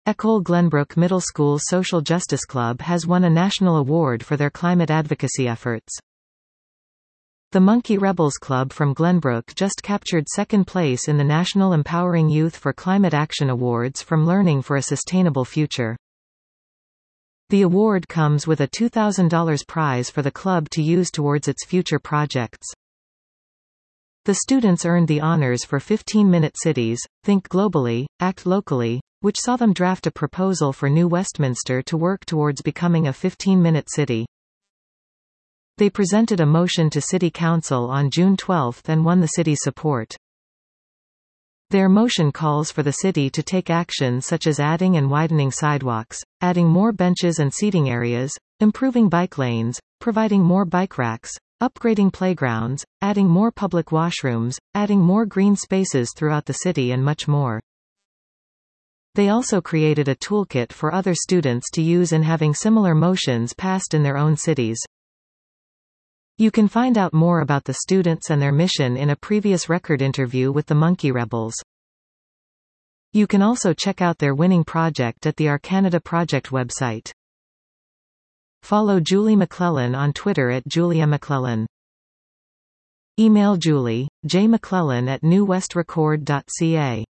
École Glenbrook Middle School Social Justice Club has won a national award for their climate advocacy efforts. The Monkey Rebels Club from Glenbrook just captured second place in the National Empowering Youth for Climate Action Awards from Learning for a Sustainable Future. The award comes with a $2,000 prize for the club to use towards its future projects. The students earned the honors for 15-minute cities, Think Globally, Act Locally, which saw them draft a proposal for New Westminster to work towards becoming a 15-minute city. They presented a motion to City Council on June 12 and won the city's support. Their motion calls for the city to take action such as adding and widening sidewalks, adding more benches and seating areas, improving bike lanes, providing more bike racks, upgrading playgrounds, adding more public washrooms, adding more green spaces throughout the city and much more. They also created a toolkit for other students to use in having similar motions passed in their own cities. You can find out more about the students and their mission in a previous record interview with the Monkey Rebels. You can also check out their winning project at the Our Canada Project website. Follow Julie McClellan on Twitter at Julia McClellan. Email Julie, jmcclellan@newwestrecord.ca.